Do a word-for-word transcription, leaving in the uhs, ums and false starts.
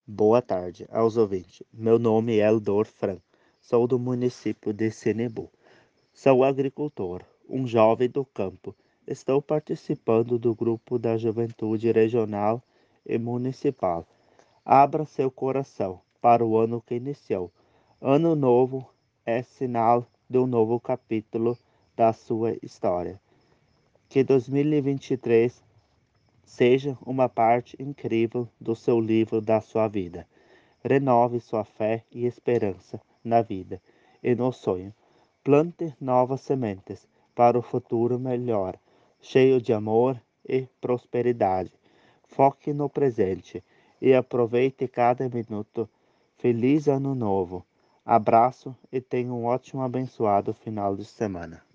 Boa tarde aos ouvintes. Meu nome é Eldor Fran. Sou do município de Senebu. Sou agricultor, um jovem do campo. Estou participando do grupo da Juventude Regional e Municipal. Abra seu coração para o ano que iniciou. Ano novo é sinal de um novo capítulo da sua história. Que dois mil e vinte e três seja uma parte incrível do seu livro da sua vida. Renove sua fé e esperança na vida e no sonho. Plante novas sementes para o futuro melhor, cheio de amor e prosperidade. Foque no presente e aproveite cada minuto. Feliz Ano Novo! Abraço e tenha um ótimo, abençoado final de semana.